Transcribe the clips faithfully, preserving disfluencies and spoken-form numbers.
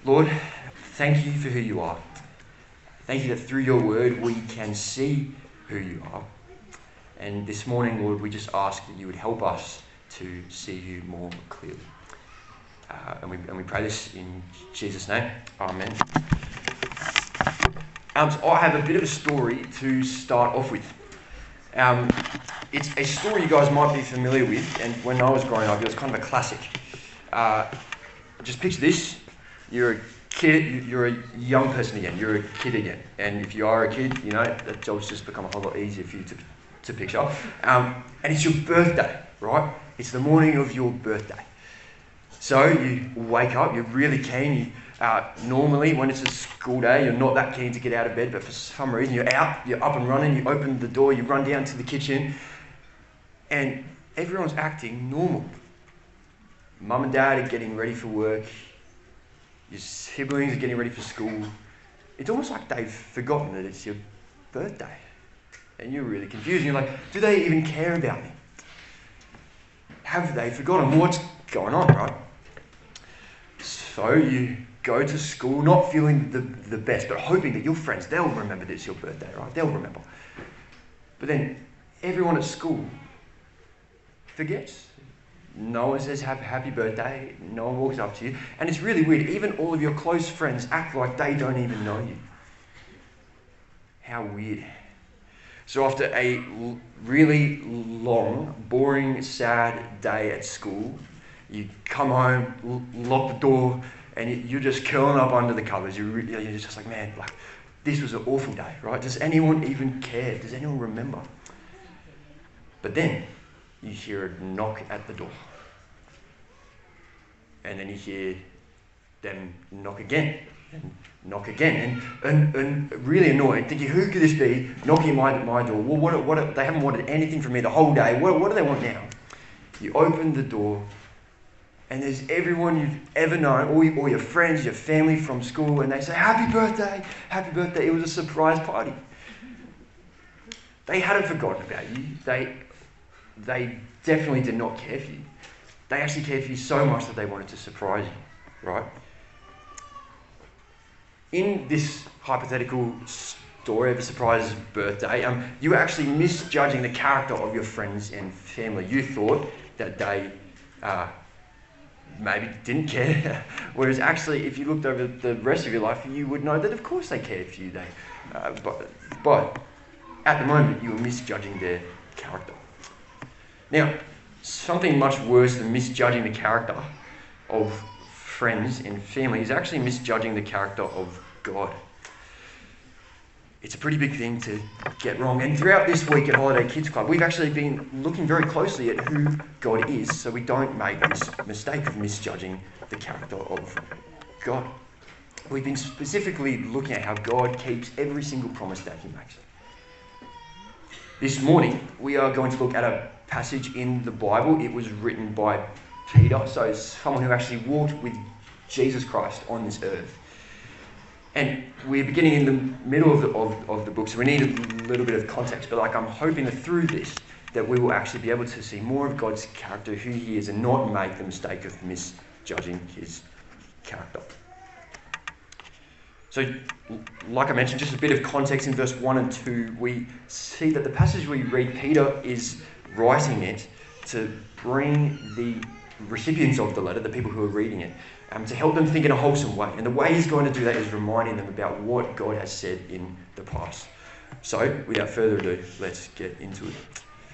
Lord, thank you for who you are. Thank you that through your word we can see who you are. And this morning, Lord, we just ask that you would help us to see you more clearly. Uh, and, we, and we pray this in Jesus' name. Amen. Um, so I have a bit of a story to start off with. Um, it's a story you guys might be familiar with, and when I was growing up, it was kind of a classic. Uh, just picture this. You're a kid, you're a young person again, you're a kid again. And if you are a kid, you know, that job's just become a whole lot easier for you to, to picture. Um, and it's your birthday, right? It's the morning of your birthday. So you wake up, you're really keen. You, uh, normally, when it's a school day, you're not that keen to get out of bed, but for some reason, you're out, you're up and running, you open the door, you run down to the kitchen, and everyone's acting normal. Mum and dad are getting ready for work. Your siblings are getting ready for school. It's almost like they've forgotten that it's your birthday. And you're really confused. You're like, do they even care about me? Have they forgotten what's going on, right? So you go to school not feeling the, the best, but hoping that your friends, they'll remember that it's your birthday, right? They'll remember. But then everyone at school forgets. No one says happy birthday. No one walks up to you. And it's really weird. Even all of your close friends act like they don't even know you. How weird. So after a l- really long, boring, sad day at school, you come home, l- lock the door, and you, you're just curling up under the covers. You're, re- you're just like, man, like this was an awful day, right? Does anyone even care? Does anyone remember? But then you hear a knock at the door. And then you hear them knock again, and knock again, and, and, and really annoyed, thinking, who could this be knocking my, my door? Well, what, what, they haven't wanted anything from me the whole day. What, what do they want now? You open the door, and there's everyone you've ever known, all your, all your friends, your family from school, and they say, happy birthday, happy birthday. It was a surprise party. They hadn't forgotten about you. They, they definitely did not care for you. They actually cared for you so much that they wanted to surprise you, right? In this hypothetical story of a surprise birthday, um, you were actually misjudging the character of your friends and family. You thought that they uh, maybe didn't care, whereas actually, if you looked over the rest of your life, you would know that of course they cared for you. They, uh, but, but at the moment, you were misjudging their character. Now, something much worse than misjudging the character of friends and family is actually misjudging the character of God. It's a pretty big thing to get wrong. And throughout this week at Holiday Kids Club, we've actually been looking very closely at who God is so we don't make this mistake of misjudging the character of God. We've been specifically looking at how God keeps every single promise that he makes. This morning, we are going to look at a passage in the Bible. It was written by Peter, so someone who actually walked with Jesus Christ on this earth. And we're beginning in the middle of the, of, of the book, so we need a little bit of context. But like I'm hoping that through this, that we will actually be able to see more of God's character, who he is, and not make the mistake of misjudging his character. So, like I mentioned, just a bit of context in verse one and two, we see that the passage we read, Peter is writing it to bring the recipients of the letter, the people who are reading it, um, to help them think in a wholesome way. And the way he's going to do that is reminding them about what God has said in the past. So, without further ado, let's get into it.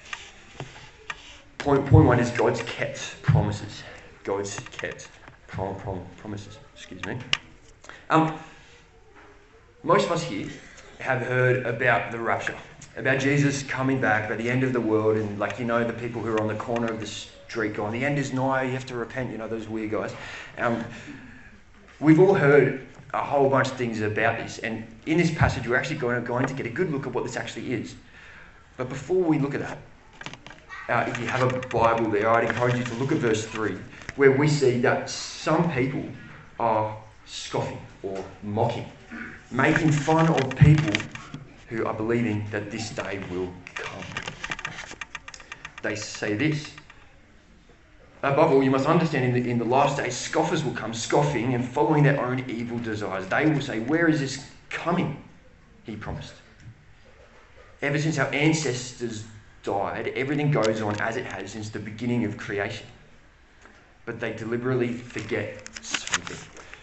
Point, point one is God's kept promises. God's kept prom, prom, promises. Excuse me. Um, most of us here have heard about the rapture, about Jesus coming back at the end of the world, and like, you know, the people who are on the corner of the street going, the end is nigh, you have to repent, you know, those weird guys. Um, we've all heard a whole bunch of things about this, and in this passage we're actually going, going to get a good look at what this actually is. But before we look at that, uh, if you have a Bible there, I'd encourage you to look at verse three, where we see that some people are scoffing or mocking, making fun of people who are believing that this day will come. They say this: Above all, you must understand in the, in the last days, scoffers will come scoffing and following their own evil desires. They will say, where is this coming? He promised. Ever since our ancestors died, everything goes on as it has since the beginning of creation. But they deliberately forget something.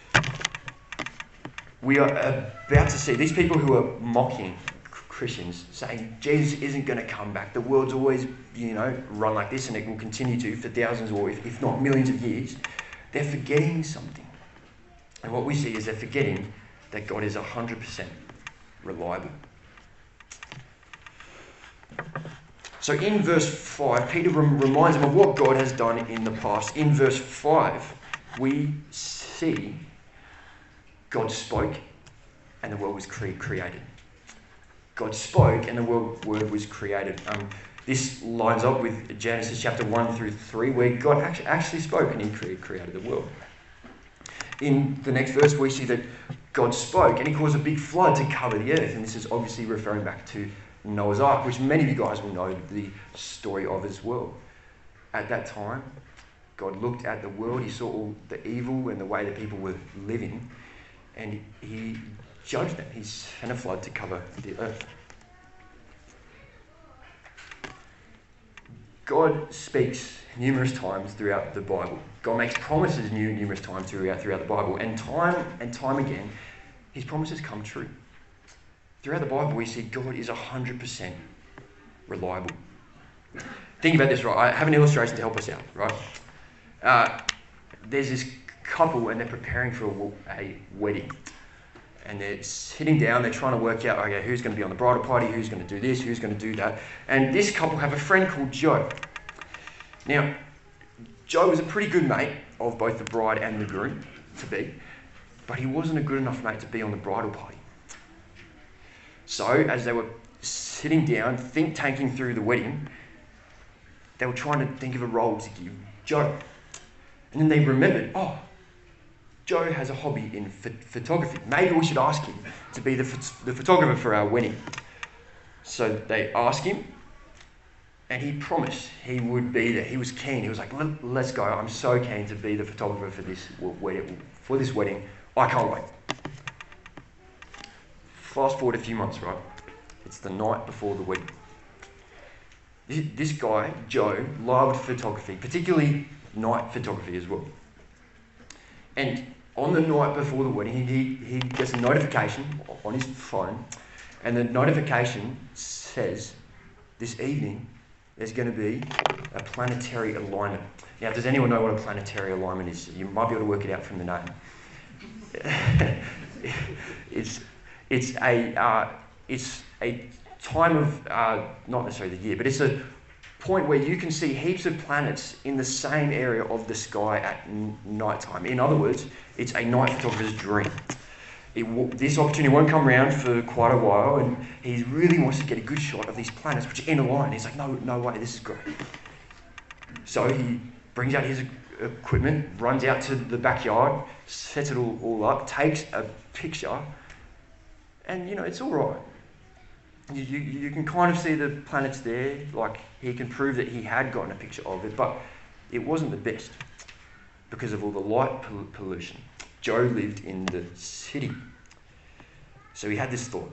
We are about to see these people who are mocking Christians saying Jesus isn't going to come back. The world's always, you know, run like this and it will continue to for thousands or if, if not millions of years. They're forgetting something. And what we see is they're forgetting that God is one hundred percent reliable. So in verse five, Peter rem- reminds them of what God has done in the past. In verse five, we see God spoke and the world was cre- created. God spoke and the world, word was created. Um, this lines up with Genesis chapter one through three, where God actually, actually spoke and he cre- created the world. In the next verse, we see that God spoke and he caused a big flood to cover the earth. And this is obviously referring back to Noah's Ark, which many of you guys will know the story of as well. At that time, God looked at the world, he saw all the evil and the way that people were living, and he judged them. He sent a flood to cover the earth. God speaks numerous times throughout the Bible. God makes promises new, numerous times throughout, throughout the Bible. And time and time again, his promises come true. Throughout the Bible, we see God is one hundred percent reliable. Think about this, right? I have an illustration to help us out, right? Uh, there's this couple and they're preparing for a, a wedding. And they're sitting down, they're trying to work out, okay, who's going to be on the bridal party, who's going to do this, who's going to do that. And this couple have a friend called Joe. Now, Joe was a pretty good mate of both the bride and the groom to be, but he wasn't a good enough mate to be on the bridal party. So, as they were sitting down, think-tanking through the wedding, they were trying to think of a role to give Joe. And then they remembered, oh, Joe has a hobby in ph- photography. Maybe we should ask him to be the, ph- the photographer for our wedding. So they asked him, and he promised he would be there. He was keen. He was like, let's go. I'm so keen to be the photographer for this wedding. For this wedding. I can't wait. Fast forward a few months, right? It's the night before the wedding. This, this guy, Joe, loved photography, particularly night photography as well. And on the night before the wedding, he, he gets a notification on his phone, and the notification says, this evening, there's going to be a planetary alignment. Now, does anyone know what a planetary alignment is? You might be able to work it out from the name. it's it's a uh, it's a time of uh, not necessarily the year, but it's a point where you can see heaps of planets in the same area of the sky at n- night time. In other words, it's a night photographer's dream. It w- this opportunity won't come around for quite a while, and he really wants to get a good shot of these planets, which are in a line. He's like, no, no way, this is great. So he brings out his equipment, runs out to the backyard, sets it all, all up, takes a picture, and, you know, it's all right. You, you, you can kind of see the planets there, like he can prove that he had gotten a picture of it, but it wasn't the best because of all the light pol- pollution. Joe lived in the city. So he had this thought.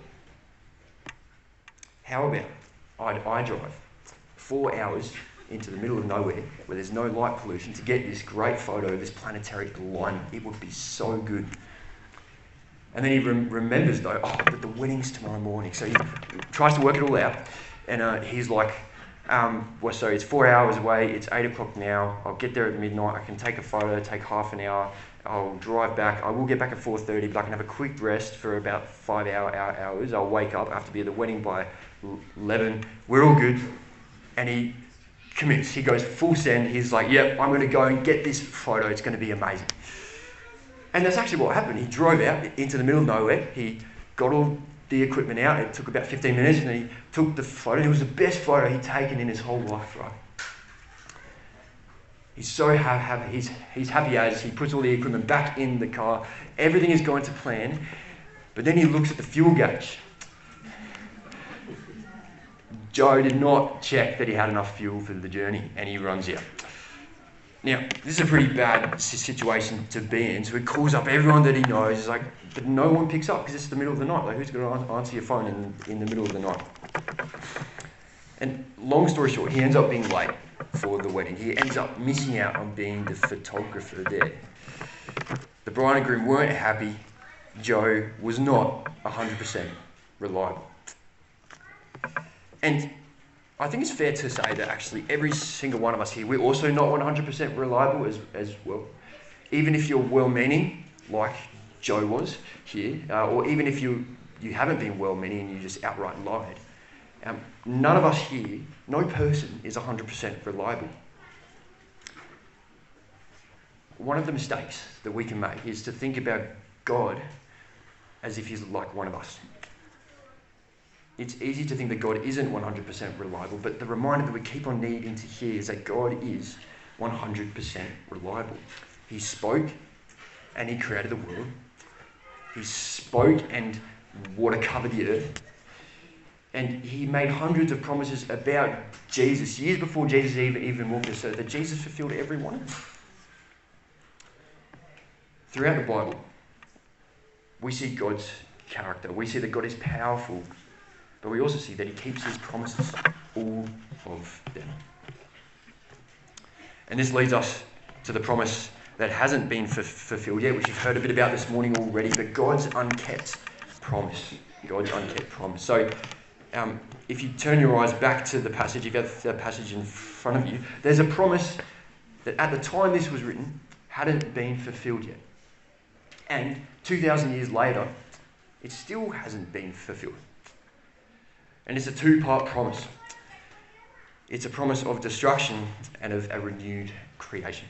How about I, I drive four hours into the middle of nowhere where there's no light pollution to get this great photo of this planetary alignment? It would be so good. And then he rem- remembers though, oh, but the wedding's tomorrow morning. So he tries to work it all out. And uh, he's like, um, well, so it's four hours away. It's eight o'clock now. I'll get there at midnight. I can take a photo, take half an hour. I'll drive back. I will get back at four thirty, but I can have a quick rest for about five hour, hour, hours. I'll wake up. I have to be at the wedding by eleven. We're all good. And he commits. He goes full send. He's like, yep, I'm going to go and get this photo. It's going to be amazing. And that's actually what happened. He drove out into the middle of nowhere. He got all the equipment out. It took about fifteen minutes, and he took the photo. It was the best photo he'd taken in his whole life, right? He's so ha- happy. He's, he's happy as he puts all the equipment back in the car. Everything is going to plan. But then he looks at the fuel gauge. Joe did not check that he had enough fuel for the journey, and he runs out. Now, this is a pretty bad situation to be in, so he calls up everyone that he knows. He's like, but no one picks up because it's the middle of the night. Like, who's going to answer your phone in, in the middle of the night? And long story short, he ends up being late for the wedding. He ends up missing out on being the photographer there. The bride and groom weren't happy. Joe was not one hundred percent reliable. And I think it's fair to say that actually every single one of us here, we're also not one hundred percent reliable as, as well. Even if you're well-meaning, like Joe was here, uh, or even if you, you haven't been well-meaning and you just outright lied, um, none of us here, no person is one hundred percent reliable. One of the mistakes that we can make is to think about God as if he's like one of us. It's easy to think that God isn't one hundred percent reliable, but the reminder that we keep on needing to hear is that God is one hundred percent reliable. He spoke and he created the world. He spoke and water covered the earth. And he made hundreds of promises about Jesus, years before Jesus even, even walked this earth, that Jesus fulfilled every one of them. Throughout the Bible, we see God's character. We see that God is powerful, but we also see that he keeps his promises, all of them. And this leads us to the promise that hasn't been f- fulfilled yet, which you've heard a bit about this morning already, but God's unkept promise. God's unkept promise. So um, if you turn your eyes back to the passage, you've got the passage in front of you, there's a promise that at the time this was written hadn't been fulfilled yet. And two thousand years later, it still hasn't been fulfilled. And it's a two-part promise. It's a promise of destruction and of a renewed creation.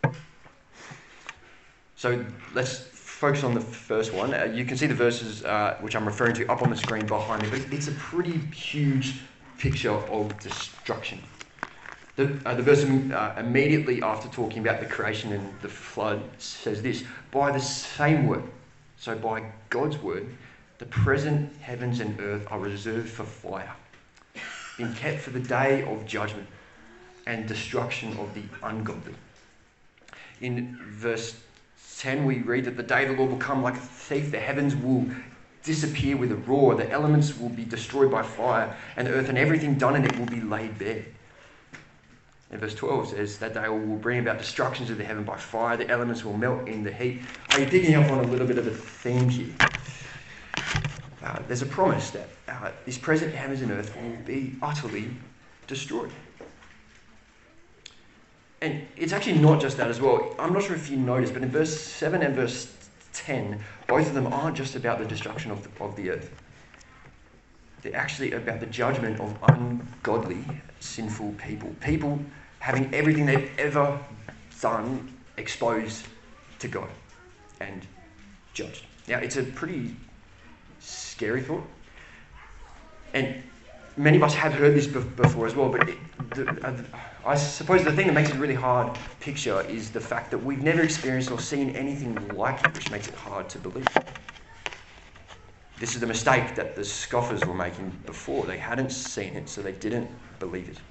So let's focus on the first one. Uh, you can see the verses uh, which I'm referring to up on the screen behind me, but it's a pretty huge picture of destruction. The, uh, the verse uh, immediately after talking about the creation and the flood says this: by the same word, so by God's word, the present heavens and earth are reserved for fire, being kept for the day of judgment and destruction of the ungodly. In verse ten, we read that the day of the Lord will come like a thief. The heavens will disappear with a roar. The elements will be destroyed by fire, and the earth and everything done in it will be laid bare. And verse twelve says that day will bring about destructions of the heaven by fire. The elements will melt in the heat. Are you picking up on a little bit of a theme here? Uh, there's a promise that uh, this present heavens and earth will be utterly destroyed. And it's actually not just that as well. I'm not sure if you noticed, but in verse seven and verse ten, both of them aren't just about the destruction of the, of the earth. They're actually about the judgment of ungodly, sinful people. People having everything they've ever done exposed to God and judged. Now, it's a pretty scary thought. And many of us have heard this before as well, but it, the, uh, I suppose the thing that makes it a really hard picture is the fact that we've never experienced or seen anything like it, which makes it hard to believe. This is the mistake that the scoffers were making before. They hadn't seen it, so they didn't believe it.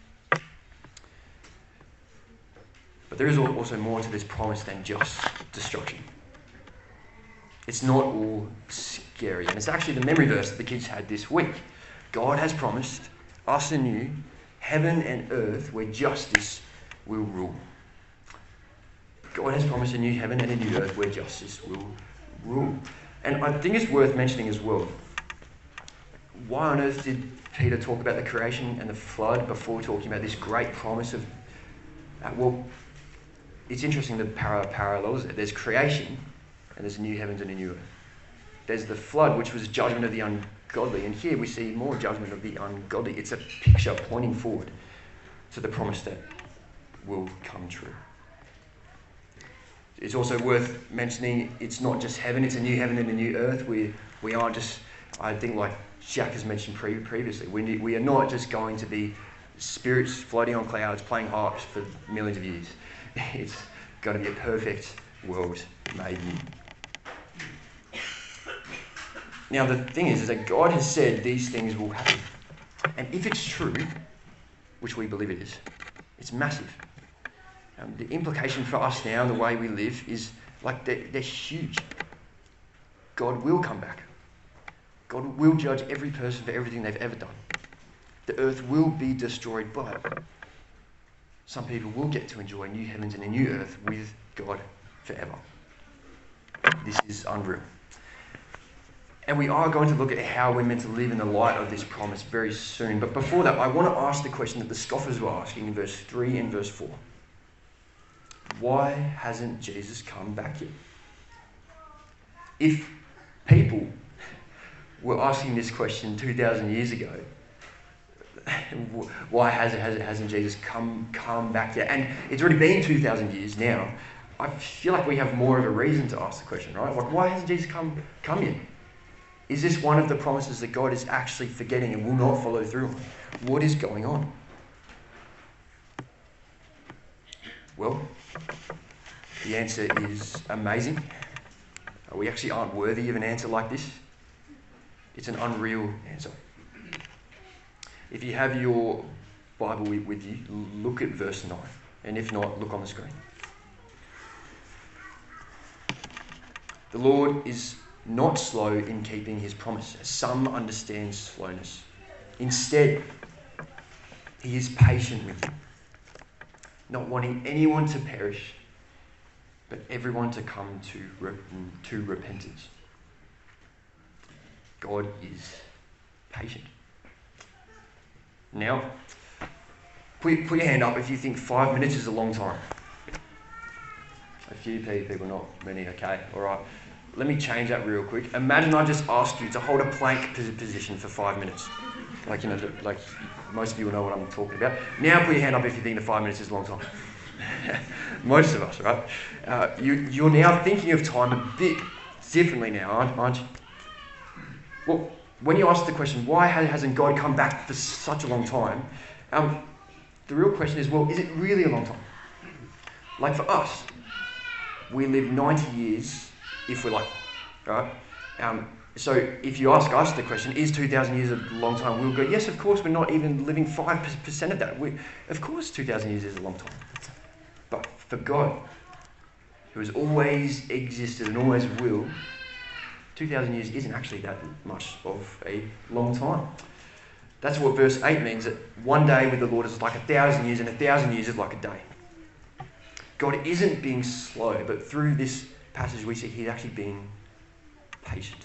But there is also more to this promise than just destruction. It's not all scary. And it's actually the memory verse that the kids had this week. God has promised us a new heaven and earth where justice will rule. God has promised a new heaven and a new earth where justice will rule. And I think it's worth mentioning as well, why on earth did Peter talk about the creation and the flood before talking about this great promise of, uh, well, it's interesting the para- parallels there. There's creation and there's new heavens and a new earth. There's the flood, which was judgment of the ungodly, and here we see more judgment of the ungodly. It's a picture pointing forward to the promise that will come true. It's also worth mentioning it's not just heaven, it's a new heaven and a new earth. We we aren't just, I think like Jack has mentioned pre- previously, we, we are not just going to be spirits floating on clouds, playing harps for millions of years. It's going to be a perfect world made new. Now the thing is, is that God has said these things will happen. And if it's true, which we believe it is, it's massive. Um, the implication for us now, the way we live, is like they're, they're huge. God will come back. God will judge every person for everything they've ever done. The earth will be destroyed, but some people will get to enjoy new heavens and a new earth with God forever. This is unreal. And we are going to look at how we're meant to live in the light of this promise very soon. But before that, I want to ask the question that the scoffers were asking in verse three and verse four. Why hasn't Jesus come back yet? If people were asking this question two thousand years ago, why hasn't, hasn't, hasn't Jesus come, come back yet? And it's already been two thousand years now. I feel like we have more of a reason to ask the question, right? Like, why hasn't Jesus come, come yet? Is this one of the promises that God is actually forgetting and will not follow through on? What is going on? Well, the answer is amazing. We actually aren't worthy of an answer like this. It's an unreal answer. If you have your Bible with you, look at verse nine. And if not, look on the screen. The Lord is not slow in keeping his promise, as some understand slowness. Instead, he is patient with you, not wanting anyone to perish, but everyone to come to, re- to repentance. God is patient. Now, put, put your hand up if you think five minutes is a long time. A few people, not many, okay, all right. Let me change that real quick. Imagine I just asked you to hold a plank position for five minutes. Like, you know, like most of you will know what I'm talking about. Now put your hand up if you think the five minutes is a long time. Most of us, right? Uh, you, you're now thinking of time a bit differently now, aren't, aren't you? Well, when you ask the question, why hasn't God come back for such a long time? Um, the real question is, well, is it really a long time? Like for us, we live ninety years if we're lucky, right? Um, so if you ask us the question, is two thousand years a long time? We'll go, yes, of course, we're not even living five percent of that. We, of course two thousand years is a long time. But for God, who has always existed and always will, two thousand years isn't actually that much of a long time. That's what verse eight means, that one day with the Lord is like a thousand years, and a thousand years is like a day. God isn't being slow, but through this passage we see he's actually being patient.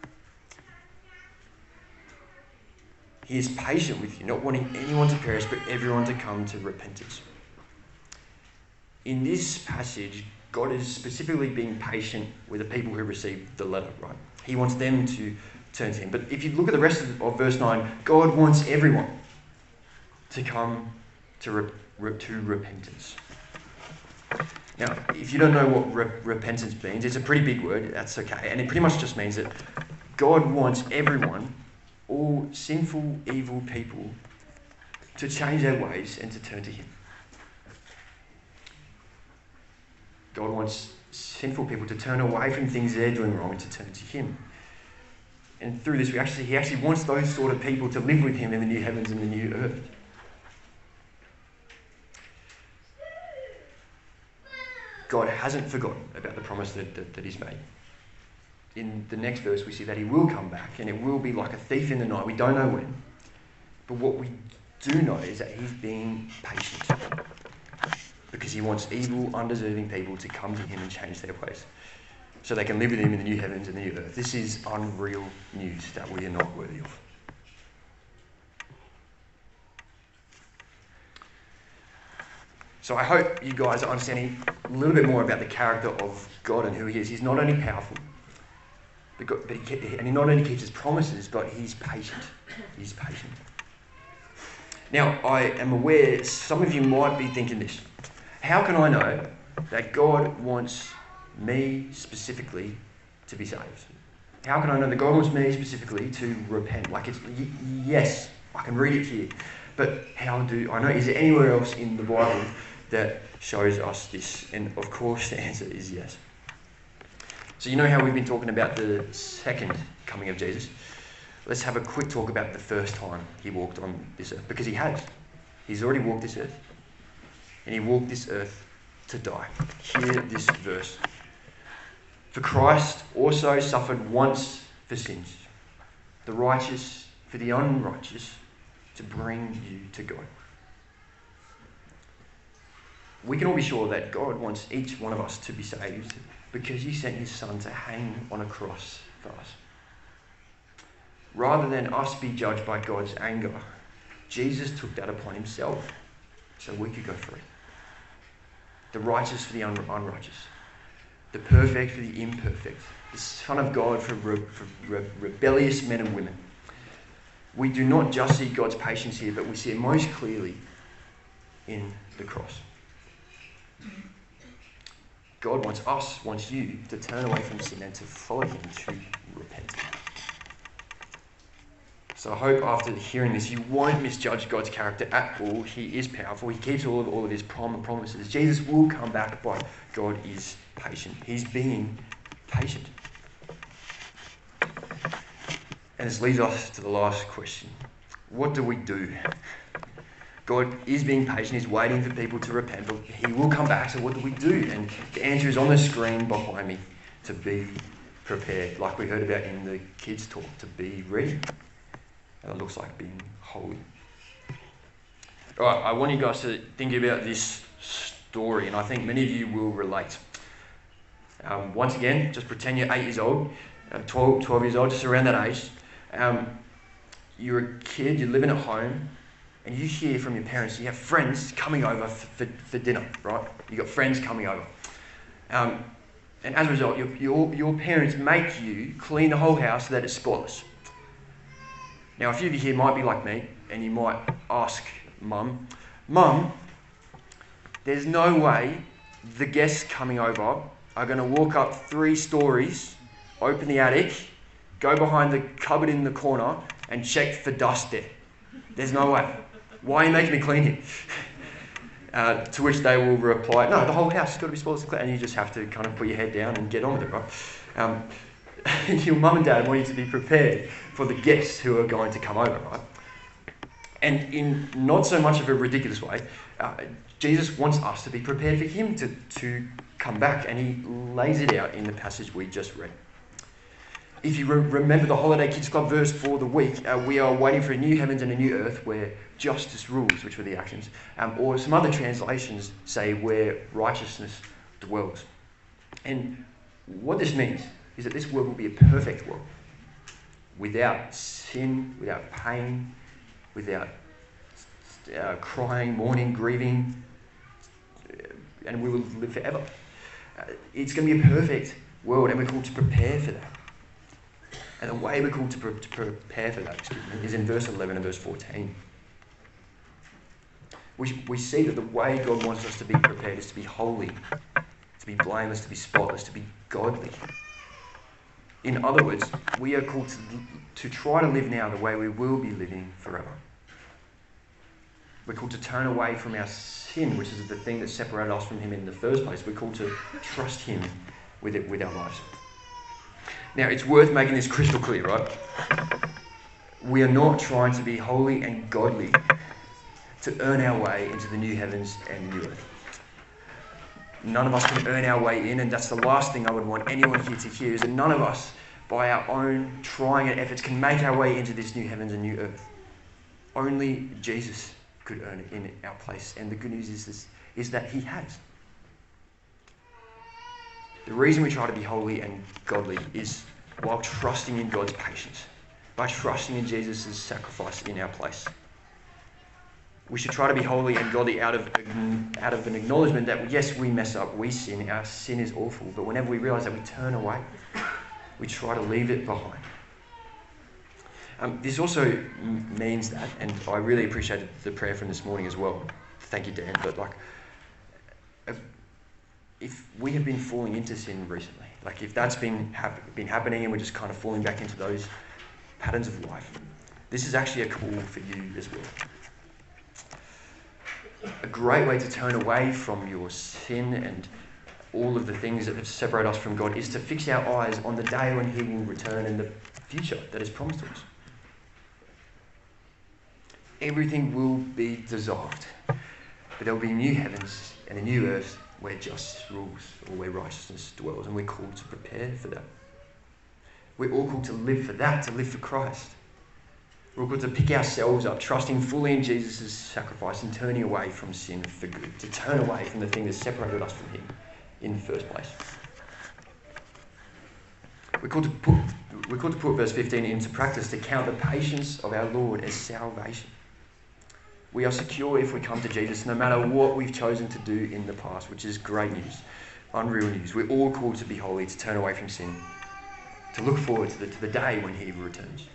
He is patient with you, not wanting anyone to perish, but everyone to come to repentance. In this passage, God is specifically being patient with the people who received the letter, right? He wants them to turn to him. But if you look at the rest of, of verse nine, God wants everyone to come to, re, re, to repentance. Now, if you don't know what re- repentance means, it's a pretty big word, that's okay. And it pretty much just means that God wants everyone, all sinful, evil people, to change their ways and to turn to him. God wants sinful people to turn away from things they're doing wrong and to turn to him. And through this, we actually, he actually wants those sort of people to live with him in the new heavens and the new earth. God hasn't forgotten about the promise that, that, that he's made. In the next verse, we see that he will come back, and it will be like a thief in the night. We don't know when. But what we do know is that he's being patient, because he wants evil, undeserving people to come to him and change their ways, so they can live with him in the new heavens and the new earth. This is unreal news that we are not worthy of. So I hope you guys are understanding a little bit more about the character of God and who he is. He's not only powerful, but he, and he not only keeps his promises, but he's patient. He's patient. Now, I am aware some of you might be thinking this. How can I know that God wants me specifically to be saved? How can I know that God wants me specifically to repent? Like, it's y- yes, I can read it here. But how do I know? Is there anywhere else in the Bible that shows us this? And of course the answer is yes. So you know how we've been talking about the second coming of Jesus? Let's have a quick talk about the first time he walked on this earth. Because he has. He's already walked this earth. And he walked this earth to die. Hear this verse. For Christ also suffered once for sins, the righteous for the unrighteous, to bring you to God. We can all be sure that God wants each one of us to be saved because he sent his son to hang on a cross for us. Rather than us be judged by God's anger, Jesus took that upon himself so we could go free. The righteous for the un- unrighteous, the perfect for the imperfect, the Son of God for, re- for re- rebellious men and women. We do not just see God's patience here, but we see it most clearly in the cross. God wants us, wants you, to turn away from sin and to follow him, to repent. So I hope after hearing this, you won't misjudge God's character at all. He is powerful. He keeps all of, all of his prom- promises. Jesus will come back, but God is patient. He's being patient. And this leads us to the last question. What do we do? God is being patient. He's waiting for people to repent, but he will come back. So what do we do? And the answer is on the screen behind me. To be prepared, like we heard about in the kids' talk. To be ready. And it looks like being holy. All right, I want you guys to think about this story, and I think many of you will relate. Um, once again, just pretend you're eight years old, uh, twelve, twelve years old, just around that age. Um, you're a kid, you're living at home, and you hear from your parents, you have friends coming over for, for, for dinner, right? You've got friends coming over. Um, and as a result, your, your, your parents make you clean the whole house so that it's spotless. Now, a few of you here might be like me, and you might ask Mum, Mum, there's no way the guests coming over are going to walk up three stories, open the attic, go behind the cupboard in the corner, and check for dust there. There's no way. Why are you making me clean here? Uh, to which they will reply, no, the whole house has got to be spotless and clean, and you just have to kind of put your head down and get on with it, right? Um, your mum and dad want you to be prepared for the guests who are going to come over, right? And in not so much of a ridiculous way, uh, Jesus wants us to be prepared for him to, to come back, and he lays it out in the passage we just read. If you re- remember the Holiday Kids Club verse for the week, uh, we are waiting for a new heavens and a new earth where justice rules, which were the actions, um, or some other translations say where righteousness dwells. And what this means is that this world will be a perfect world, without sin, without pain, without uh, crying, mourning, grieving, and we will live forever. Uh, it's going to be a perfect world, and we're called to prepare for that. And the way we're called to, pre- to prepare for that, excuse me, is in verse eleven and verse fourteen. We, we see that the way God wants us to be prepared is to be holy, to be blameless, to be spotless, to be godly. In other words, we are called to, to try to live now the way we will be living forever. We're called to turn away from our sin, which is the thing that separated us from him in the first place. We're called to trust him with it, with our lives. Now, it's worth making this crystal clear, right? We are not trying to be holy and godly to earn our way into the new heavens and new earth. None of us can earn our way in, and that's the last thing I would want anyone here to hear, is that none of us, by our own trying and efforts, can make our way into this new heavens and new earth. Only Jesus could earn it in our place, and the good news is this, is that he has. The reason we try to be holy and godly is while trusting in God's patience, by trusting in Jesus' sacrifice in our place. We should try to be holy and godly out of, out of an acknowledgement that, yes, we mess up, we sin, our sin is awful, but whenever we realise that, we turn away. We try to leave it behind. Um, this also m- means that, and I really appreciated the prayer from this morning as well. Thank you, Dan. But like, if, if we have been falling into sin recently, like if that's been hap- been happening and we're just kind of falling back into those patterns of life, this is actually a call for you as well. A great way to turn away from your sin and all of the things that separate us from God is to fix our eyes on the day when he will return and the future that is promised to us. Everything will be dissolved, but there will be new heavens and a new earth where justice rules or where righteousness dwells, and we're called to prepare for that. We're all called to live for that, to live for Christ. We're called to pick ourselves up, trusting fully in Jesus' sacrifice and turning away from sin for good, to turn away from the thing that separated us from him in the first place. We're called to put, we're called to put verse fifteen into practice, to count the patience of our Lord as salvation. We are secure if we come to Jesus, no matter what we've chosen to do in the past, which is great news, unreal news. We're all called to be holy, to turn away from sin, to look forward to the, to the day when he returns.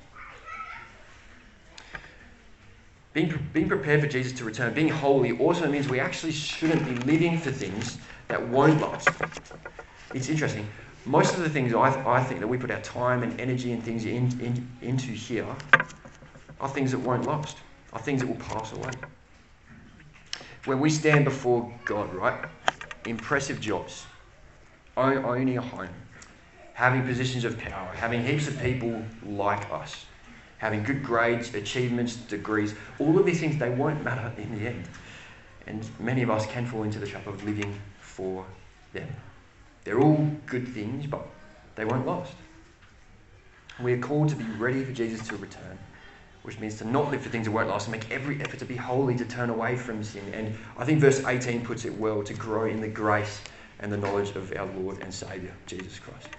Being, being prepared for Jesus to return, being holy, also means we actually shouldn't be living for things that won't last. It's interesting. Most of the things I, I think that we put our time and energy and things in, in, into here are things that won't last, are things that will pass away. When we stand before God, right? Impressive jobs, own, owning a home, having positions of power, having heaps of people like us, having good grades, achievements, degrees, all of these things, they won't matter in the end. And many of us can fall into the trap of living for them. They're all good things, but they won't last. We are called to be ready for Jesus to return, which means to not live for things that won't last and make every effort to be holy, to turn away from sin. And I think verse eighteen puts it well, to grow in the grace and the knowledge of our Lord and Saviour, Jesus Christ.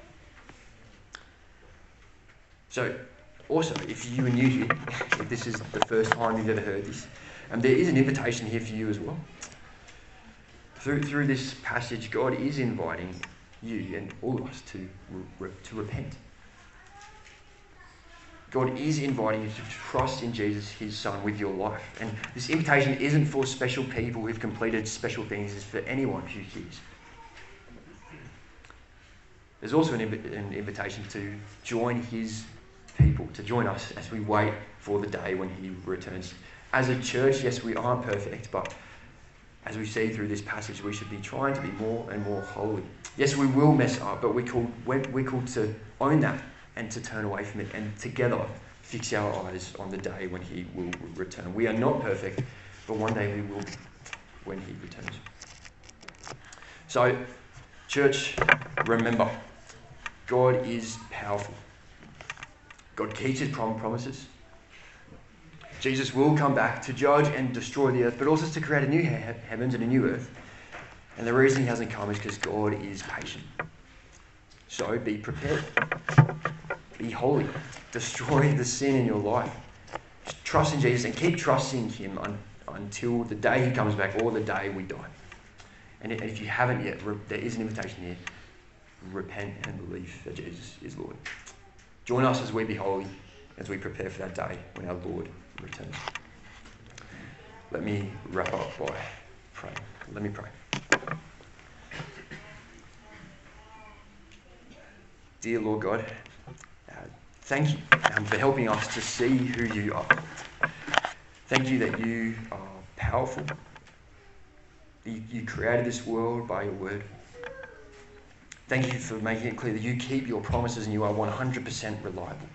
So, also, if you are new here, if this is the first time you've ever heard this, um, there is an invitation here for you as well. Through, through this passage, God is inviting you and all of us to, re- to repent. God is inviting you to trust in Jesus, his Son, with your life. And this invitation isn't for special people who've completed special things, it's for anyone who hears. There's also an, inv- an invitation to join his people, to join us as we wait for the day when he returns. As a church, yes, we aren't perfect, but as we see through this passage, we should be trying to be more and more holy. Yes, we will mess up, but we're called, we're, we're called to own that and to turn away from it and together fix our eyes on the day when he will return. We are not perfect, but one day we will be when he returns. So, church, remember, God is powerful. God keeps his prom- promises. Jesus will come back to judge and destroy the earth, but also to create a new he- heavens and a new earth. And the reason he hasn't come is because God is patient. So be prepared. Be holy. Destroy the sin in your life. Just trust in Jesus and keep trusting him un- until the day he comes back or the day we die. And if you haven't yet, re- there is an invitation here. Repent and believe that Jesus is Lord. Join us as we be holy, as we prepare for that day when our Lord returns. Let me wrap up by praying. Let me pray. Dear Lord God, uh, thank you um, for helping us to see who you are. Thank you that you are powerful. You, you created this world by your word. Thank you for making it clear that you keep your promises and you are one hundred percent reliable.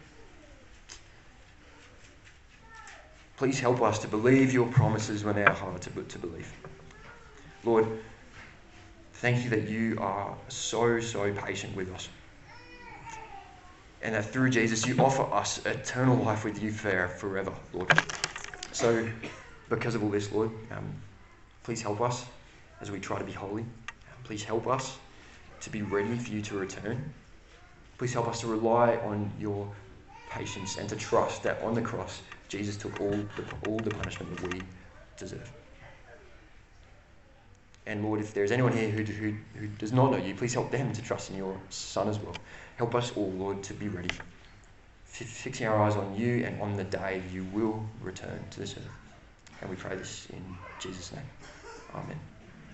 Please help us to believe your promises when they are hard to, to believe. Lord, thank you that you are so, so patient with us. And that through Jesus, you offer us eternal life with you forever, Lord. So, because of all this, Lord, um, please help us as we try to be holy. Please help us to be ready for you to return. Please help us to rely on your patience and to trust that on the cross, Jesus took all the, all the punishment that we deserve. And Lord, if there's anyone here who, who, who does not know you, please help them to trust in your Son as well. Help us all, Lord, to be ready, fixing our eyes on you and on the day you will return to this earth. And we pray this in Jesus' name. Amen.